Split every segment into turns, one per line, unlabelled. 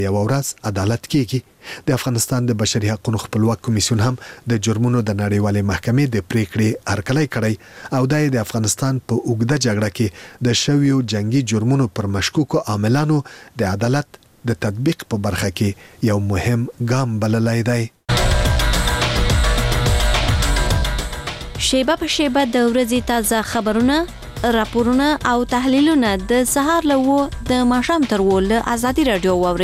یو ورځ عدالت کیږي. د افغانستان د بشري حقوقو خپلواک کمیسیون هم د جرمونو د نړیوالې محکمې د پریکړې هرکلی کړی او د افغانستان په اوږده جګړه کې د شویو جنگي جرمونو پر مشکوکو عاملانو د عدالت د تطبیق په برخه کې یو مهم ګام بللی دی.
شیبه په شیبه د ورځې تازه خبرونه، راپورونه او تحلیلونه د سهار له 9 د ماښام تر 10 له ازادي رادیو واوري.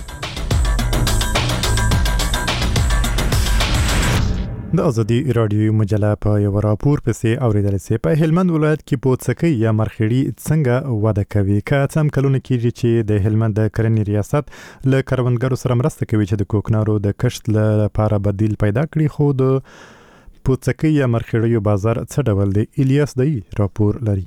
د ازادي رادیو مجله په یو راپور پسې اوریدل سي په هلمند ولایت کې پوڅکی یا مرخړی څنګه وده کوي. که څم کلونه کېږي چې د هلمند د کرنې ریاست له کروندګرو سره مرسته کوي چې د کوکنارو د کښت لپاره بدیل پیدا کړي، خو د پوڅکی یا مرخړیو بازار څه ډول دی؟ الیاس دی راپور لري.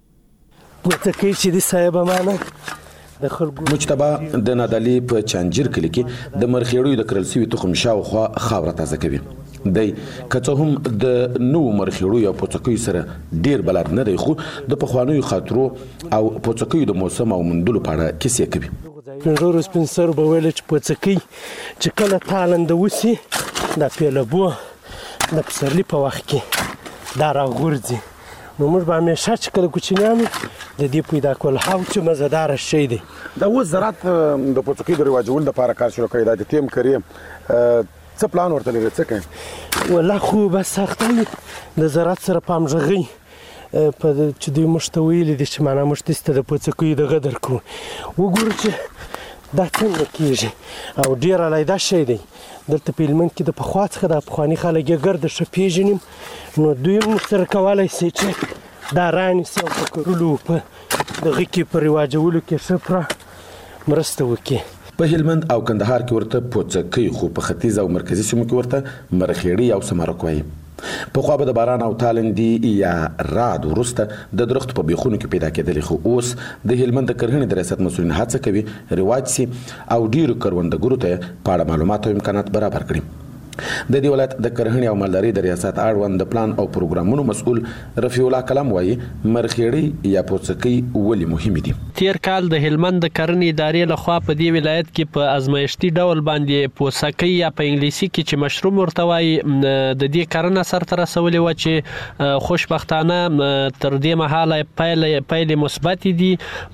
پوڅکی چې د صاحب مانه د خلکو
مجتبا د نادلی په چانجیر کلی کې د مرخړیو د کرل سوي تخم شاوخوا خاوره تازه کوي. دی کته هم د نو مرخړیو یا پوڅکیو سره ډیر بلد نه دی، خو د پخوانیو خاطرو او پوڅکیو د موسم او مندلو په اړه کیسې کوي.
پنځور سپنسر به ویل چې پوڅکی چې کله تالند وسی د پیلبو د پسرلی په وخت کې دا راغورځي، نو موږ به همیشه چې کله کوچنیان د دې پیدا کول هاو چې مزدار شي دی.
دا اوس زراعت د پوڅکی د رواجول لپاره کار شروع کړی د تیم کریم څه پلان ورته لري څه کوي؟
والله خو بس سختلی د زراعت سره پامژغي په چې دوی مشتویل دي چې معنا مشتسته د پوڅکی د غدر کو وګورئ چې دا څنګه کیږي او ډیر علیده شي دی. دلته په هلمند کې د پخوا څخه د افغاني خلک یې ګرد ښه پیژنیم، نو دوی موږ سره کولی شي چې دا رانیسي او په کرلو په دغه کې په رواجولو کې ښه پوره مرسته وکړي.
په هلمند او کندهار کې ورته پوڅکی، خو په ختیځ او مرکزي سیمو کې ورته مرخیړی او سمارک وایي. پخوا به د باران او تالندي یا راد وروسته د درختو په بیخونو کې پیدا کېدلې، خو اوس د هلمند د کرهڼې د ریاست مسؤلین هڅه کوي رواج سي او ډیرو کروندګرو ته په اړه معلومات او امکانات برابر کړي. د دې ولایت د کرهڼې او مالدارۍ د ریاست اړوند د پلان او پروګرامونو مسؤل رفیع الله کلام وایي مرخیړی یا پوڅکی ولې مهم دي.
تیر کال د هلمند د کرنې ادارې لخوا په دې ولایت کې په ازمایښتي ډول باندې پوڅکی یا په انګلیسي کې چې مشروم ورته وایي د دې کرنه سرته رسولې وه چې خوشبختانه تر دې مهاله پایلې مثبتې دي.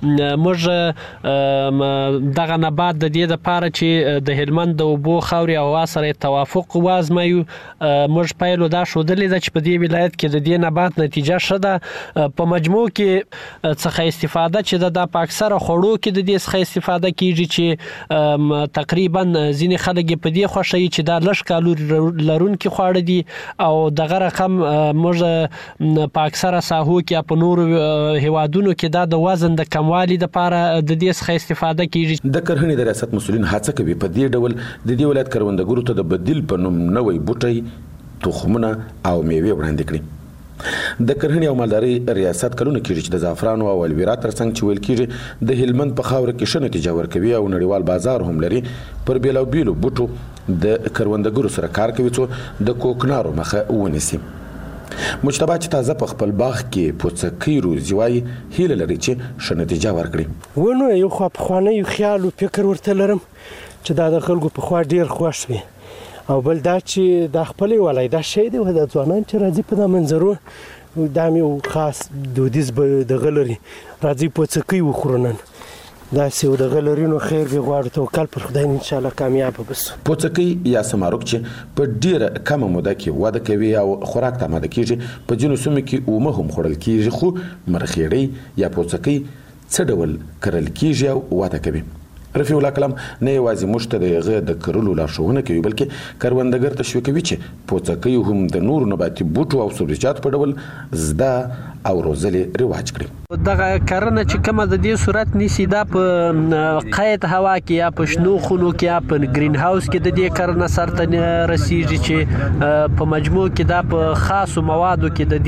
موږ دغه نبات د دې دپاره چې د هلمند د اوبو خاورې او هوا سره توافق وازمایو، موږ پایلو دا ښودلې ده چې په دې ولایت کې د دې نبات نتیجه ښه ده. په مجموع کې څخه استفاده چې دا په اکثره خوړو کې د دې څخه استفاده کیږي چې تقریبا ځینې خلک په دې خوښوي چې دا لږ کالوري لرونکي خواړه دي او دغه رقم موږ په اکثره ساحو کې په نورو هیوادونو کې دا د وزن د کموالي دپاره د دې څخه استفاده کیږي.
د کرهڼې د ریاست مسؤلین هڅه کوي په دې ډول د دې ولایت کروندګرو ته د بدیل په نوم نوی بوټی، تخمونه او میوې وړاندې کړي. د کرهڼې او مالدارۍ ریاست کلونه کېږي چې د زعفرانو او الویرا ترڅنګ چې ویل کېږي د هلمند په خاوره کې ښه نتیجه ورکوي او نړیوال بازار هم لري. پر بیلابیلو بوټو د کروندګرو سره کار کوي څو د کوکنارو مخه ونیسي. مجتبا چې تازه په خپل باغ کې پوڅکی روزي وایي هیله لري چې ښه نتیجه ورکړي.
ونو یو خو پخوانی خیال او فکر ورته لرم چې دا د خلکو په خوا ډیر خوښ وي، او بل دا چې دا خپلې ولایده شی دی، د ځوانان چې راځي په دا منظرو دا مې خاص دودیز به دغه لري راځي پوڅکی وخورو نن داسې و دغه لري، نو خیر به غواړو توکل پر خدای انشاءالله کامیابه بس.
پوڅکی یا سمارک چې په ډیره کمه موده کې وده کوي او خوراک ته آماده کیږي، په ځینو سیمو کې اومه هم خوړل کیږي، خو مرخیړی یا پوڅکی څه ډول کرل کیږي او وده کوي؟ رفیع الله کلام نه یوازې موږ ته د هغه د کرلو لارښوونه کوي، بلکې کروندګر تشویق کوي چې پوڅکی هم د نورو نباتي بوټو او سبزیجاتو په ډول زده او روزلې رواج کړي.
دغه کرنه چې کومه د دې صورت نیسي دا په قید هوا کې یا په شنو خونو کې یا په گرین هاوس کې د دې کرنه سرته رسیږي چې په مجموع کې دا په خاصو موادو کې د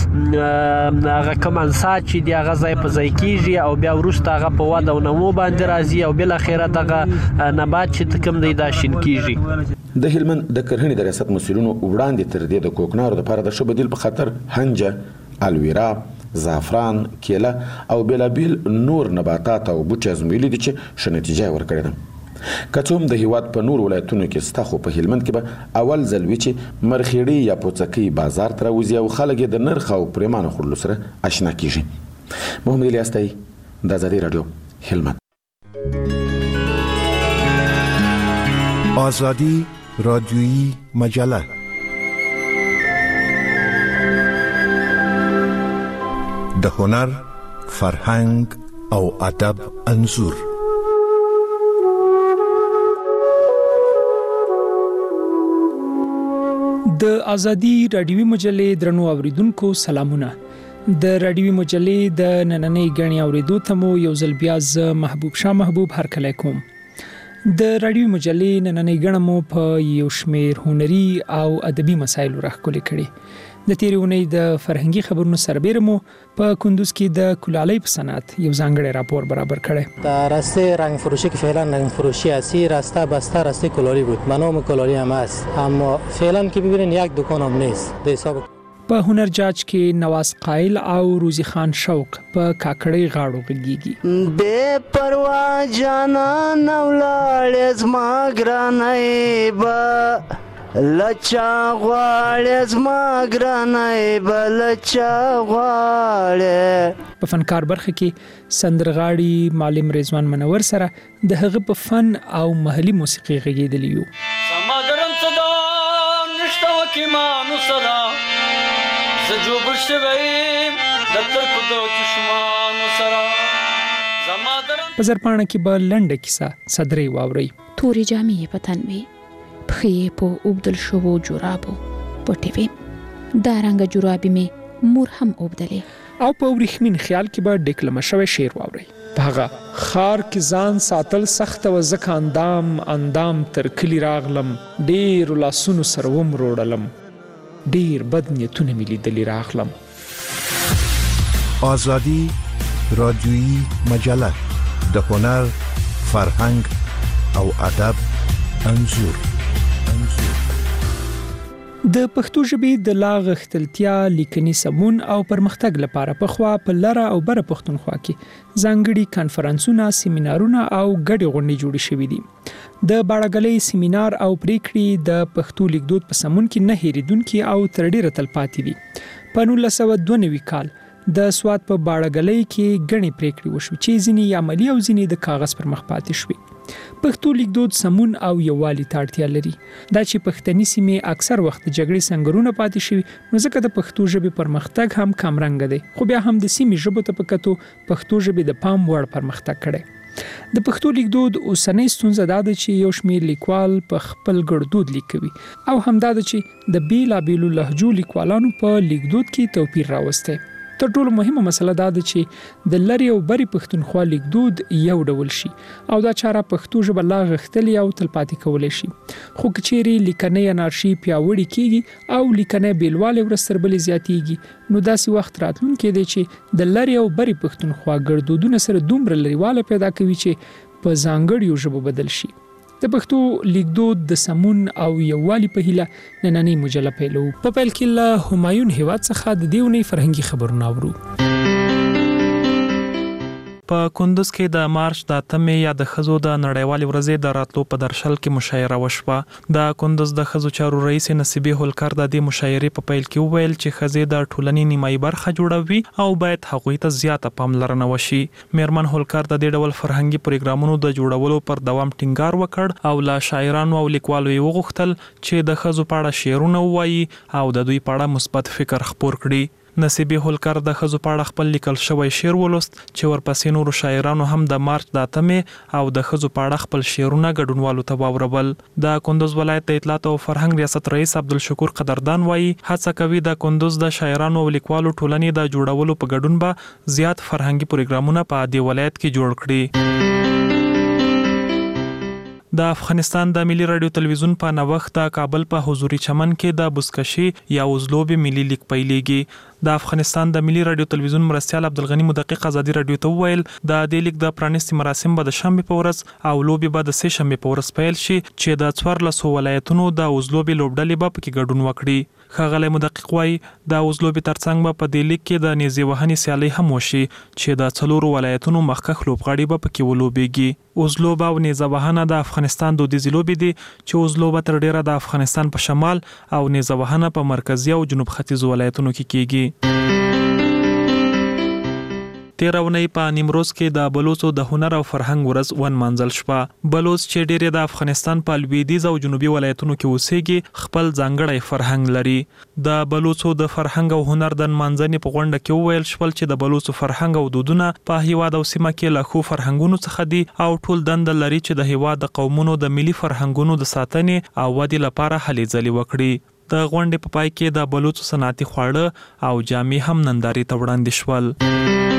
دې هغه کوم انسات چې دی هغه ځای په ځای کیږي او بیا وروسته هغه په وده او نمو باندې راځي او بالاخره دغه نبات چې کوم دی دا شین کیږي.
د هلمند د کرهڼې د ریاست مسؤلینو وړاندې تر دې د کوکنارو لپاره د ښه بدیل په خاطر هنجه، الویرا، زعفران، کیله او بیلابیل نور نباتات او بوټي ازمویلي دي چې ښه نتیجه ورکړې ده. کڅوم د هیواد په نور ولایتونو کې ستا خو په هلمند کې به اول ځل وی چې مرخیړي یا پوڅکي بازار ته راوځي او خلک د نرخ او پریمانه خورلو سره آشنا کیږي. محمد الیاس تای، د آزادی رادیو، هلمند.
آزادی رادیویی مجله. د هنر، فرهنګ او ادب انځور.
د آزادی رادیویی مجلې درنو اوریدونکو سلامونه. د رادیویی مجلې د نننۍ غنی اوریدو ته مو یو ځل بیا ز محبوب شاه محبوب هرکلی کوم. د رادیویی مجلې نننۍ غنه مو په یو شمیر هنري او ادبي مسایلو راخولې کړي. د تیرونې د فرهنګي خبرونو سربېره مو په کندوز کې د کلالۍ په صنعت یو ځانګړی راپور برابر کړی.
در راسته رنگ فروشی که فعلا رنگ فروشی اصلی راسته بسته راسته کلالی بود. منام کلالی هم است، اما فعلا که ببینین یک دکان هم نیست. د حساب
په هنر جاج کې نواز قائل او روزي خان شوق په کاکړۍ غاړو غږیږي.
بے پروا جانا نولاړ زما ګرانای با لچا غواړ زما ګرانای با لچا غواړ.
په فنکار برخه کې سندرغاړي معلم رضوان منور سره د هغه په فن او محلي موسیقي غږیدلی یو.
سما درم صدا نشته وکیمانو سره زجوبل شویم د ترکو د چشمانو سره زما درم.
په زرپاڼه کې به لنډه کیسه صدرې واوري.
تورې جامې په تن وي، پښې په اوبدل شوو جورابو پټې وي، دا رنګه جورابې مې مور هم اوبدلې.
او په ورېښمین خیال کې به ډیکلمه شوی شعر واوري. په هغه خار کې ځان ساتل سخت و ځکه اندام تر کلی راغلم، ډېر لاسونو سره ومروړلم، ډیر بد نیتونه مې لیدلي راغلم.
آزادی رادیویی مجله. د هنر، فرهنګ او ادب انځور.
د پښتو ژبې د لا غښتلتیا، لیکني سمون او پرمختګ لپاره په خوا په لره او بره پښتونخوا کې ځانګړي کانفرنسونه، سیمینارونه او ګډې غونډې جوړې شوې دي. د باړګلۍ سیمینار او پریکړې د پښتو لیکدود په سمون کې نه هېریدونکي او تر ډیره تلپاتې دي. په 1992 کال د سوات په باړګلۍ کې غني پریکړې وشو چې ځینې عملی او ځینې د کاغذ پر مخ پاتې شوې. پښتو لیکدود سمون او یووالي ته اړتیا لري. دا چې پښتني سیمې اکثر وخت د جګړې سنگرونه پاتې شوي، نو ځکه د پښتو ژبې پرمختګ هم کمرنګ دی. خو بیا هم د سیمې ژبو ته په کتو پښتو ژبې د پام وړ پرمختګ کړي. د پښتو لیکدود اوسنۍ ستونزه دا ده چې یو شمېر لیکوال په خپل ګړدود لیکوي، او همدا ده چې د بیلابیلو لهجو لیکوالانو په لیکدود کې توپیر راوستی. تر ټولو مهمه مسله دا ده چې د لری او بری پښتونخوا لیکدود یو ډول شي او دا چاره پښتو ژبه لا غښتلې او تلپاتې کولای شي. خو کچېری لیکنې انارشي پیاوړی کیږي او لیکنې بیلواله ورستر بلې زیاتیږي، نو داسې وخت راتلونکي دی چې د لری او بری پښتونخوا ګړدودونه سره دومره لريواله پیدا کوي چې په ځانګړیو ژبو بدل شي. د پښتو لیکدود د سمون او یووالي په هیله نننۍ مجله پیلو. په پیل کې له همایون هیواد څخه د دیونی فرهنګي خبرونه اورو. په کندوز کې د مارچ د 8 یا د خزو د نړیوالې ورځې د راتلو په درشل کې مشاعره وشوه. د کندوز د خزو چارو رئیس نصیبه هولکر د دې مشاعرې په پیل کې وویل چې خزې د ټولنې نیمایي برخه جوړوي او باید هغوی ته زیاته پاملرنه وشي. میرمن هولکر د دې ډول فرهنګي پروګرامونو د جوړولو پر دوام ټینګار وکړ او له شاعرانو او لیکوالو یې وغوښتل چې د خزو په اړه شعرونه ووایي او د دوی په اړه مثبت فکر خپور کړي. نصیبه هولکر د خزو په اړه خپل لیکل شوی شعر ولوست چې ورپسې نورو شاعرانو هم د مارچ د 8 او د خزو په اړه خپل شعرونه ګډونوالو ته واورول. د کندوز ولایت د اطلاعات او فرهنګ ریاست رئیس عبدالشکور قدردان وایي هڅه کوي د کندوز د شاعرانو او لیکوالو ټولنې د جوړولو په ګډون به زیات فرهنګي پروګرامونه په دې ولایت کې جوړ کړي. د افغانستان د ملي رادیو تلویزیون په نوښت د کابل په حضوري چمن کې د بوسکشي یا وزلوبې ملي لیک پیلېږي. د افغانستان د ملي رادیو تلویزیون مرستیال عبدالغنی مدقق آزادي رادیو ته وویل د دې لیک د پرانیستي مراسم به د شنبې په ورځ او لوبې به د سه شنبې په ورځ پیل شي چې د 14 ولایتونو د وزلوبې لوبډلې به پکې ګډون وکړي.
ښاغلی محقق وایي د وزلوبې ترڅنګ به په دې لیګ کې د نیزې وهنې سیالۍ هم وشي چې د 4 ولایتونو مخکښ لوبغاړي به پکې ولوبېږي. وزلوبه او نیزه وهنه د افغانستان دودیزې لوبې دي چې وزلوبه تر ډیره د افغانستان په شمال او نیزه وهنه په مرکزي او جنوب ختیځ ولایتونو کې کیږي. تیرونی په نیمروز کې د بلوڅو د هنر او فرهنګ ورځ ونمانځل شوه. بلوڅ چې ډېر د افغانستان په لویدیځ او جنوبي ولایتونو کې اوسېږي خپل ځانګړی فرهنګ لري. د بلوڅو د فرهنګ او هنر د نمانځنې په غونډه کې وویل شول چې د بلوڅو فرهنګ او دودونه په هیواد او سیمه کې له ښو فرهنګونو څخه دي او ټول دنده لري چې د هیواد د قومونو د ملي فرهنګونو د ساتنې او ودې لپاره هلې ځلې وکړي. د غونډې په پای کې د بلوڅو صنعتي خواړه او جامې هم نندارې ته وړاندې شول.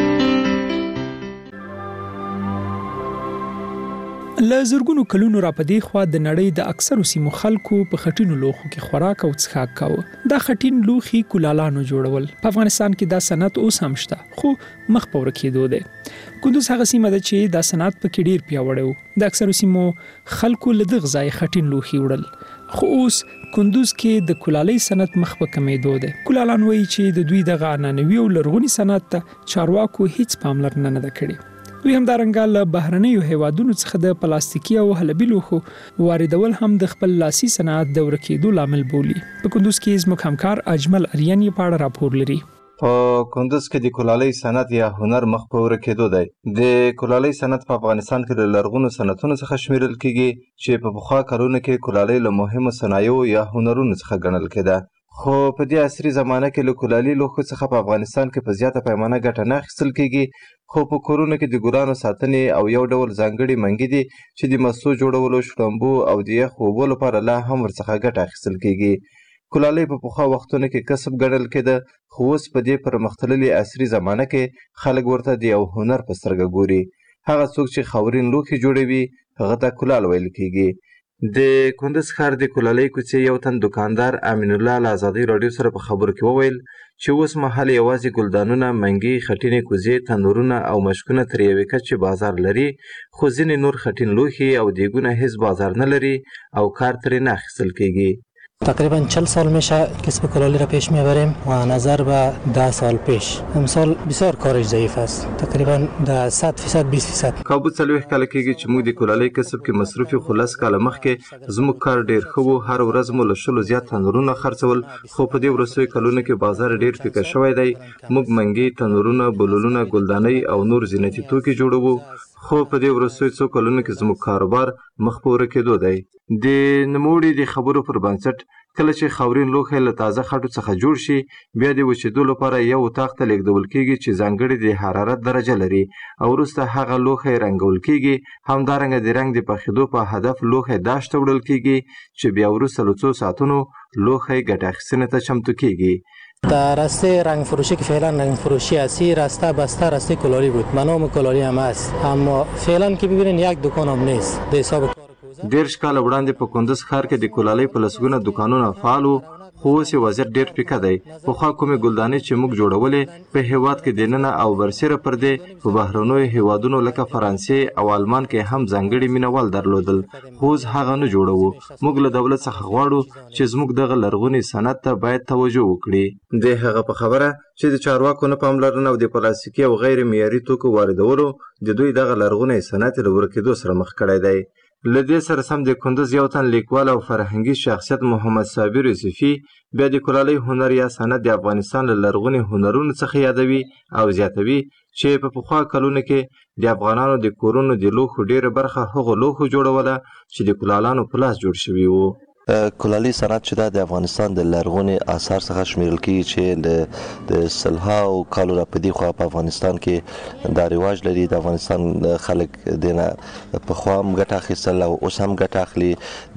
له زرګونو کلونو را پدې خوا د نړۍ د اکثرو سیمو خلکو په خټینو لوښو کې خوراک او څښاک کاوه. دا خټین لوښي کولالانو جوړول. په افغانستان کې دا صنعت اوس هم شته خو مخ په ورکېدو دی. کندوز هغه سیمه ده چې دا صنعت پکې ډیر پیاوړی و. د اکثرو سیمو خلکو له دغه ځای خټین لوښي وړل. خو اوس کندوز کې د کولالۍ صنعت مخ په کمېدو دی. کولالان وایي چې د دوی دغه عنعنوي او لرغوني صنعت ته چارواکو هیڅ پاملرنه نه ده کړې. دوی همدارنګه له بهرنیو هیوادونو څخه د پلاستیکي او حلبي لوښو واردول هم د خپل لاسي صنعت د ورکېدو لامل بولي. په کندوز کې زموږ همکار اجمل اریان یې په اړه راپور لري.
په کندوز کې د کولالۍ صنعت یا هنر مخ په ورکېدو دی. د کولالۍ صنعت په افغانستان کې له لرغونو صنعتونو څخه شمیرل کېږي چې په پخوا کلونو کې کولالۍ له مهمو صنایعو یا هنرونو څخه ګڼل کېده. خو په دې عصري زمانه کې له کولالي لوښو څخه په افغانستان کې په زیاته پیمانه ګټه نه اخیستل کېږي. خو په کورونو کې د ګلانو ساتنې او یو ډول ځانګړي منګي دي چې د مسو جوړولو، شړومبو او د یخ اوبو لپاره لا هم ورڅخه ګټه اخیستل کېږي. کولالۍ په پخوا وختونو کې کسب ګڼل کېده خو اوس په دې پرمختللې عصري زمانه کې خلک ورته د یو هنر په سترګه ګوري. هغه څوک چې خاورین لوښي جوړوي هغه ته کولال ویل کېږي. د کندوز ښار د کولالۍ کوڅې یو تن دکاندار امین الله له ازادۍ راډیو سره په خبرو کې وویل چې اوس مهال یوازې ګلدانونه، منګي، خټینې کوزې، تندورونه او مشکونه تر یوې کچې بازار لري خو ځینې نور خټین لوښي او دیګونه هیڅ بازار نه لري او کار ترې نه اخیستل کېږي.
تقریبا 40 سال میشه کسب کلالی را پیش میبریم و نظر به 10 سال پیش امسال بسیار کارش ضعیف است. تقریبا در 100% 20%.
کابو څلوېښت کاله کېږي چې موږ د کولالۍ کسب کې مصروف یو. خو 10 کاله مخکې زموږ کار ډېر ښه و. هر ورځ مو له 100 زیات تندورونه خرڅول خو په دې وروستیو کلونو کې بازار ډېر پیکه شوی دی. موږ منګي، تندورونه، بلولونه، ګلدانۍ او نور زینتي توکي جوړوو خو په دې وروستیو څو کلونو کې زموږ کاروبار مخ په ورکېدو دی. د نوموړي د خبرو پر بنسټ کله چې خاورین لوښي له تازه خټو څخه جوړ شي بیا د وچېدو لپاره یو اتاق ته لیږدول کېږي چې ځانګړې د حرارت درجه لري او وروسته هغه لوښی رنګول کېږي. همدارنګه د رنګ د پخېدو په هدف لوښی داش ته وړل کېږي چې بیا وروسته له څو ساعتونو لوښی ګټه اخیستنې ته چمتو کېږي.
در راسته رنگ فروشی که فعلا رنگ فروشی اصلی راسته بسته راسته کلالی بود. من نام کلالی هم هست اما فعلا که ببینین یک دکان هم نیست. د حساب
10 کاله وړاندې په کندوز ښار کې د کولالۍ په لسګونه دکانونه فعال وو خو اوس یې وضعیت ډېر پیکه دی. پخوا کومې ګلدانۍ چې موږ جوړولې په هیواد کې دننه او برسېره پردې په بهرنیو هیوادونو لکه فرانسې او آلمان کې هم ځانګړي مینوال درلودل خو اوس هغه نه جوړوو. موږ له دولت څخه غواړو چې زموږ دغه لرغوني صنعت ته باید توجه وکړي. د هغه په خبره چې د چارواکو نه پاملرنه او د پلاستیکي او غیر معیاري توکو واردولو د دوی دغه لرغونی صنعت له ورکېدو سره مخ کړی دی. له دې سره سم د کندوز یو تن لیکوال او فرهنګي شخصیت محمد صابر یوسفي بیا د کولالۍ هنر یا صنعت د افغانستان له لرغوني هنرونو څخه یادوي او زیاتوي چې په پخوا کلونو کې د افغانانو د کورونو د لوښو ډېره برخه هغو لوښو جوړوله چې د کولالانو په لاس جوړ شوي وو.
کولالي صنعت چې د افغانستان د لرغوني آثار څخه شمیرل کېږي چې د سلهاو کالو راپدې خوا په افغانستان کې دا رواج لري. د افغانستان خلک دینه پخوا هم ګټه اخیستل او اوس هم ګټه اخلي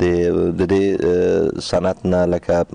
د دې صنعت نه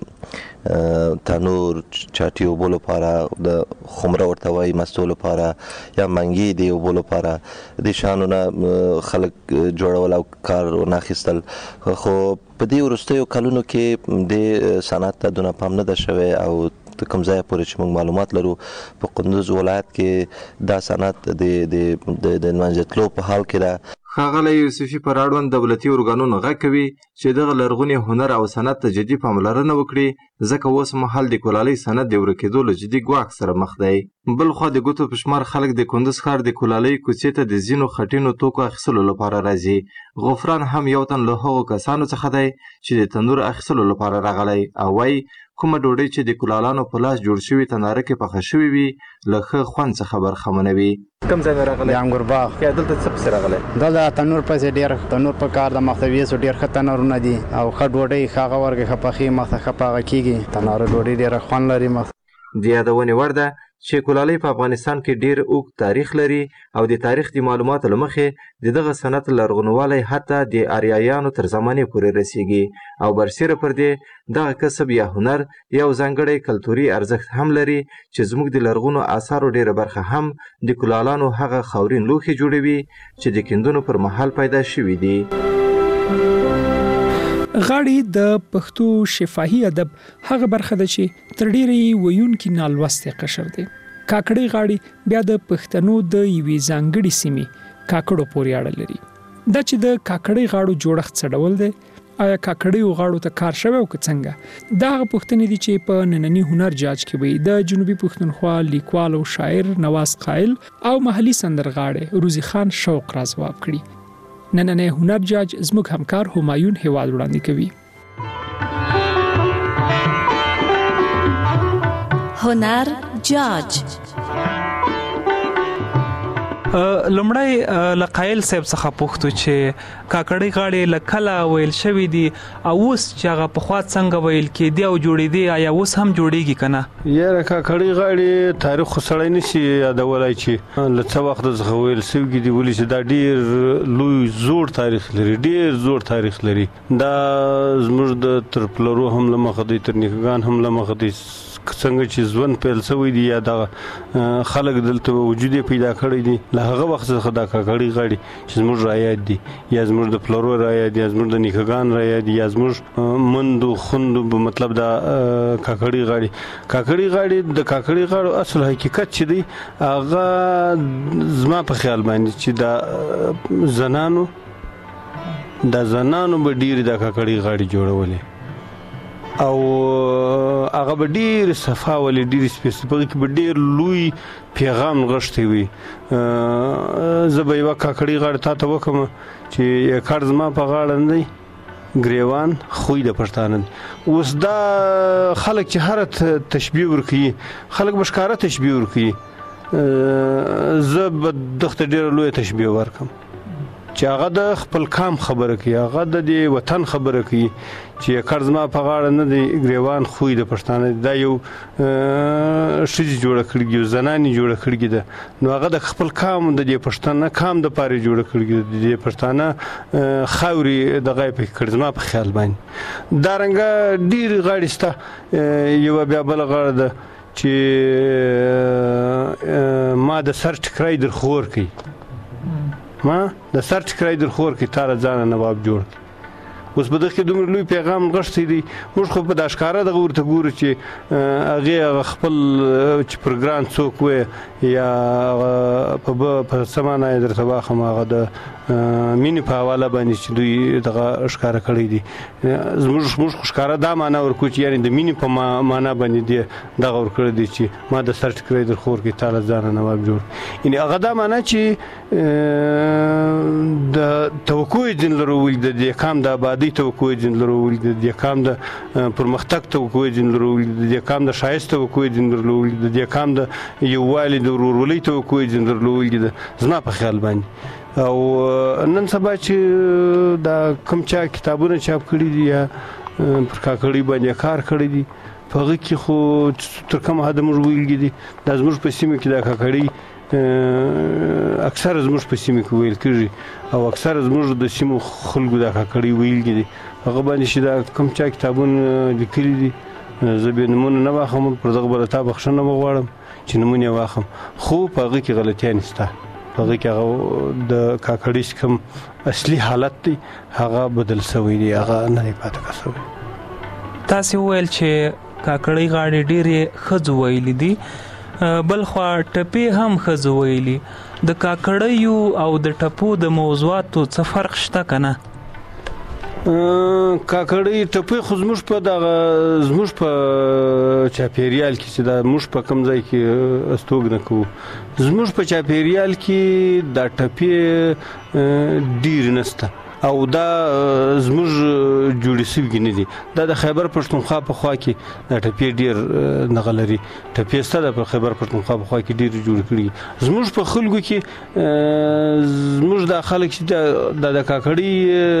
لکه تنور، چاټي اوبو لپاره، د خمره ورته وایي مستو لپاره یا منګي د اوبو لپاره د شانو نه خلک جوړول او کار ونه اخیستل. خو په دې وروستیو کلونو کې د صنعت ته دونه پام نه ده شوی او د کوم ځای پورې چې موږ معلومات لرو په کندوز ولایت کې دا صنعت د منځتلو په حال کې ده.
ښاغلی یوسفي پر اړوند دولتي ارګانونو غږ کوي چې دغه لرغوني هنر او صنعت ته جدي پاملرنه وکړي ځکه اوس مهال د کولالۍ صنعت د ورکېدو له جدي ګواښ سره مخ دی. بل خوا د ګوتو په شمار خلک د کندز ښار د کولالۍ کوڅې ته د ځینو خټینو توکو اخیستلو لپاره راځي. غفران هم یو تن له هغو کسانو څخه دی چې د تنور اخیستلو لپاره راغلی او وایي کومه ډوډۍ چې د کولالانو په لاس جوړ شوي تناره کې پخه شوې وي له ښه خوند څخه برخمنه وي.
کوم ځای نه راغلی؟ د انګور باغ.
دلته څه پسې راغلی؟
دلته تنور پسې ډېر تنور په کار د مختویسو ډېر ښه تنورونه دي او ښه ډوډۍ ښه هغه ورکې ښه پخې مخته ښه پاغه کېږي. تناره ډوډۍ ډېره خوند لري.
د یادونې وړ ده چې کولالۍ په افغانستان کې ډېر اوږد تاریخ لري او د تاریخ د معلوماتو له مخې د دغه صنعت لرغونوالی حتی د آریایانو تر زمانې پورې رسیږي او برسېره پر دې دغه کسب یا هنر یو ځانګړی کلتوري ارزښت هم لري چې زموږ د لرغونو آثارو ډېره برخه هم د کولالانو هغه خاورین لوښي جوړوي چې د کیندنو پر مهال پیدا شوي دي.
غاړې د پښتو شفاهي ادب هغه برخه ده چې تر ډېرې ویونکي نالوستې قشر دی. کاکړۍ غاړې بیا د پښتنو د یوې ځانګړې سیمې کاکړو پورې اړه لري. دا چې د کاکړۍ غاړو جوړښت څه ډول دی، آیا کاکړۍ غاړو ته کار شوی او که څنګه؟ دا هغه پوښتنې دي چې په ننني هنر جاج کې وي د جنوبي پښتونخوا لیکوال او شاعر نواز قائل او محلي سندرغاړی روزي خان شوق را ځواب کړي. نننی هنر جاج زموږ همکار همایون هیواد وړاندې کوي.
هنر جاج
لمړی لقایل صاحب څخه پوښتو چې کاکړۍ غاړې لکله ویل شوی دي او اوس چې هغه پخوا څنګه ویل کېدی او جوړېدی آیا اوس هم جوړېږي که نه؟
یاره کاکړۍ غاړې تاریخ خو سړی نشي یادولی چې له څه وخته څخه ویل شوي دي ولې چې دا ډېر لوی زوړ تاریخ لري، ډېر زوړ تاریخ لري. دا زموږ د تر پلرو هم له مخه دی، تر نیکهګان هم له مخه دی، څنګه چې ژوند پیل شوی دی یا دغه خلک دلته وجود پیدا کړی دی له هغه وخت څخه دا کاکړۍ غاړې چې زموږ رایاد دي یا زموږ د پلرو رایاد دي یا زموږ د نیکهګان رایاد دي یا زموږ مندو خوندو مطلب دا کاکړۍ غاړې د کاکړۍ غاړو اصل حقیقت چې دی هغه زما په خیال باندې چې دا زنانو به ډېرې دا کاکړۍ غاړې جوړولې او هغه به ډېر صفا ولې ډېر سپېڅلې کې به ډېر لوی پیغام نغښتی وي. زه به یوه کاکړۍ غاړه تا ته وکړم چې یکاړ زما په غاړه نه دی ګریوان خوی د پښتانه دی. اوس دا خلک چې هره تشبیه ورکوي خلک به ښکاره تشبیه ورکوي، زه به دغته ډېره لویه تشبیه ورکړم چې هغه د خپل کام خبره کوي، هغه د دې وطن خبره کوي چې یکاړ زما په غاړه نه دی ګریوان خوی د پښتانه دی. دا یو ښځې جوړه کړې یو زنانې جوړه کړې ده، نو هغه د خپل کام د دې پښتانه کام د پاره جوړه کړې ده، د دې پښتانه خاورې دغه یې پکې کړې زما په خیال باندې. دارنګه ډېرې غاړې شته. یوه بیا بله غاړه ده چې ما د سر ټکری در خور کوي، ما د سر ټکری در خور کوي تا له ځانه نواب جوړ کړي. اوس په دغه کې دومره لوی پیغام نغښتی دی، موږ خو په دا ښکاره دغه ورته ګورو چې هغې خپل چې پر ګران څوک وی یا په څه معنا یې درته واخم هغه د مینې په حواله باندې چې دوی دغه ښکاره کړی دي. موږ خو ښکاره دا معنا ورکوو چې یعنې د مینې په معنا باندې دی دغه ورکړی دی چې ما د سر ټکری در خور کړي تا له ځانه نواب جوړ. یعنې هغه دا معنا چې د توقع یې ځین لرولي د دې کام د آبادۍ توقع یې ځین لرولي د دې کام د پرمختګ توقع یې ځین لرولي د دې کام د ښایست توقع یې ځین لرولي د دې کام د یووالي د ورورولۍ توقع یې ځین لرولي ده زما په خیال باندې. او نن سبا چې دا کوم چا کتابونه چاپ کړي دي یا پر کاکړۍ باندې کار کړی دي په هغه کې خو تر کومه حده موږ ویلي دي دا زموږ په سیمه کې دا کاکړۍ اکثره زموږ په سیمه کې ویل کېږي او اکثره زموږ د سیمو خلکو دا کاکړۍ ویلي دي. هغه باندې چې دا کوم چا کتابونه لیکلي دي زه بې نومونه نه واخلم، پر دغه به له تا بخښنه وغواړم چې نومونه یې واخلم، خو په هغه کې غلطیانې شته. په هغه کې هغه د کاکړۍ کوم اصلي حالت دی هغه بدل شوی دی، هغه نه دی پاتې شوی.
تاسې وویل چې کاکړۍ غاړې ډېرې ښځو ویلي دي، بل خوا ټپې هم ښځو ویلي. د کاکړیو او د ټپو د موضوعاتو څه فرق شته کنه؟
کاکړی ټپې خو زموږ په چاپیریال کې چې دا موږ په کوم ځای کې استوګنه کوو، زموږ په چاپیریال کې دا ټپې ډېر نشته او دا زموږ جوړې شوي نه دي. دا د خیبر پښتونخوا په خوا کې دا ټپې ډېر نغه لري. ټپې شته د خیبر پښتونخوا په خوا کې ډېر جوړې کړي. زموږ په خلکو کې زموږ دا خلک چې د کاکړي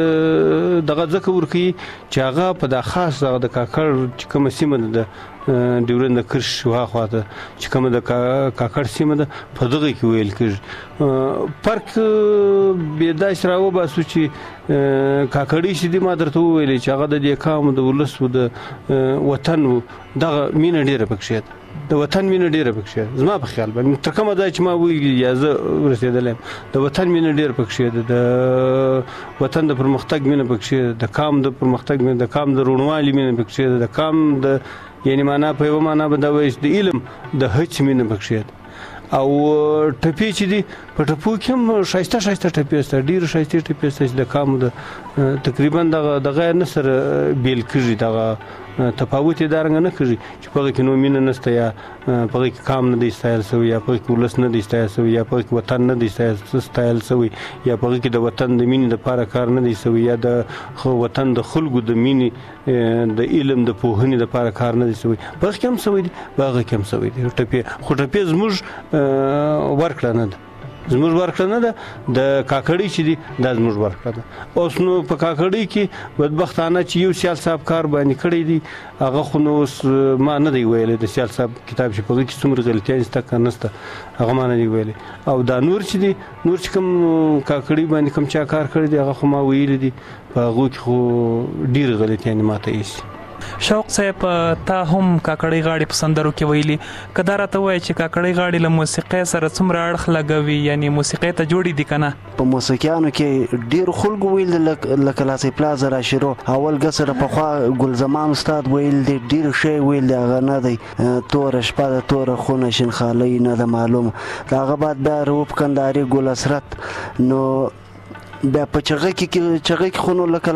دغه ځکه ورکوي چې هغه په دا خاص د کاکړ چې کومه سیمه ده ډیورند کرش واخوا ته چې کومه د کاکړ سیمه ده په دغه کې ویل کېږي. فرق بیا داسې راوباسو چې کاکړي چې دي ما درته وویلې چې هغه د دې قام د ولس و د وطن و دغه مینه ډېره پکښې ده، د وطن مینه ډېره پکښې ده. زما په خیال باندې تر کومه ځای چې ما ویلي یا زه ورسېدلی یم د وطن مینه ډېره پکښې ده، د وطن د پرمختګ مینه پکښې ده، د قام د پرمختګ مینه، د قام د روڼوالي مینه پکښې ده، د قام د یعنی معنا په یوه معنا به دا وایي چې د علم د هڅې مینه پکښې ده. او ټپې چې دي په ټپو کې هم ښایسته ټپې شته، ډېرې ښایستې ټپې شته چې د قام د تقریبا دغه نه سره بیل کېږي، دغه تفاوت یې دارنګه نه کېږي چې په هغې کې نو مینه نشته یا په هغې کې قام نه دی ستایل شوی یا په هغې کې ولس نه دی ستایل شوی یا په هغې کې وطن نه دی ستایل شوی یا په هغې کې د وطن د مینې دپاره کار نه دی شوی یا د وطن د خلکو د مینې د علم د پوهنې دپاره کار نه دی شوی. په هغې کې هم شوی دی، په هغې کې هم شوی دی ټپې. خو ټپې زموږ ورکړه نه ده، زموږ ورکړه نه ده. د کاکړۍ چې دي دا زموږ ورکړه ده. اوس نو په کاکړۍ کې بدبختانه چې یو سیال صاحب کار باندې کړی دی، هغه خو نو اوس ما نه دی ویلی د سیال صاحب کتاب چې په هغې کې څومره غلطیانې شته که نشته هغه ما نه دی ویلی. او دا نور چې دي، نور چې کوم کاکړۍ باندې کوم چا کار کړی دی هغه خو ما ویلي دي، په هغو کې خو ډېرې غلطیانې ماته ایسي.
شوق صاحب تا هم کاکړۍ غاړې په سندرو کې ویلي، که دا راته وایي چې کاکړۍ غاړې له موسیقۍ سره څومره اړخ لګوي، یعنی موسیقۍ ته جوړې دي که نه؟
په موسیقیانو کې ډېرو خلکو ویل دي لکه لاسي پلازه راشیرو اول ګسره پخوا ګل زمان استاد ویل دي، ډېر شی ویل دي هغه نه دی. توره شپه ده توره خونه شینخالۍ نه ده معلومه. د هغه بعد بیا روپ کندهاري ګل اسرت نو بیا په چغې کې خو نو لکه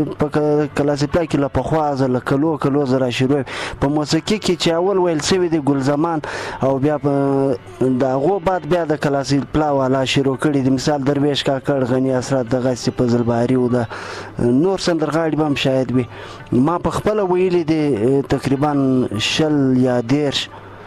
کلاسي پلای کې له پخوا زه له کلو زه راشروی په موسیقي کې چې اول ویل سوي دی ګل زمان او بیا د هغو بعد بیا د کلاسي پلا والا شروع کړي دي. مثال درویش کاکړ، غني اسرت، دغه فضل باري او د نور سندرغاړي به هم شاید وي. ما په خپله ویلي دي تقریبا 20 یا 30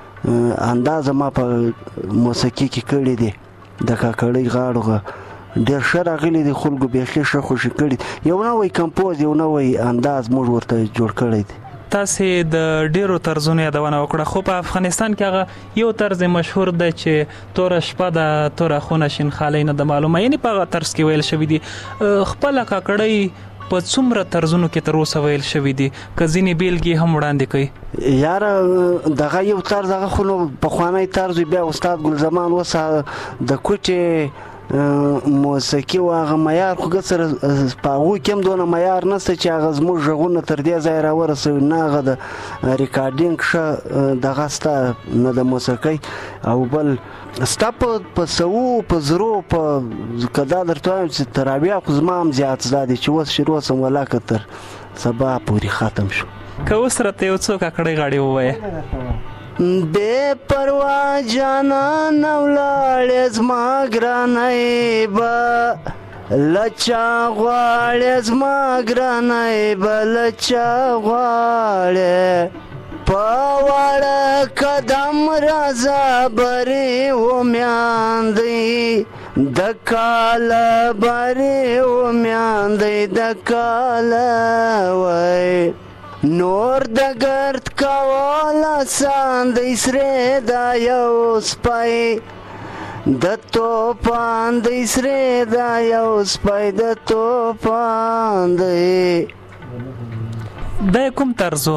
اندازه ما په موسیقي کې کړي دي د کاکړۍ غاړو ډېر ښه راغلي دي، خلکو بیخي ښه خوشي کړي. یو نوی کمپوز، یو نوی انداز موږ ورته جوړ کړی دی.
تاسې د ډیرو طرزونو یادونه وکړه، خو په افغانستان کې هغه یو طرز مشهور دی چې توره شپه ده توره خونه شینخالۍ نه ده معلومه، یعنې په هغه طرز کې ویل شوي دي. خپله کاکړۍ په څومره طرزونو کې تر اوسه ویل شوي دي؟ که ځینې بیلګې هم وړاندې کوي؟
یاره دغه یو طرز هغه خو نو پخوانی طرز بیا استاد ګل زمان اوس د کوټې موسیقي و هغه معیار خو سره په هغو کې هم دونه معیار نشته چې هغه زموږ غږونه تر دې ځایه راورسوي. نه هغه د ریکارډینګ ښه دغه شته نه د موسیقۍ او بل ستا په سوو په زرو په که دا درته وایم چې تر اویا خو زما هم زیات زده دی چې اوس شروع سم ولاکه تر سبا پورې ختم شو.
که اوس راته یو څو کاکړۍ غاړې ووایه.
بے پروا جانان ولاړې زما ګرانۍ به لچا غواړې زما ګرانۍ به لچا غواړې په واړه قدم راځه برې ومیاندئ د کاله برې ومیاندئ د کاله وی نور د ګرد کول آسان دی سرې دا یو سپی د توپان دی سرې دا یو سپی د توپان دی.
دا کوم طرزو؟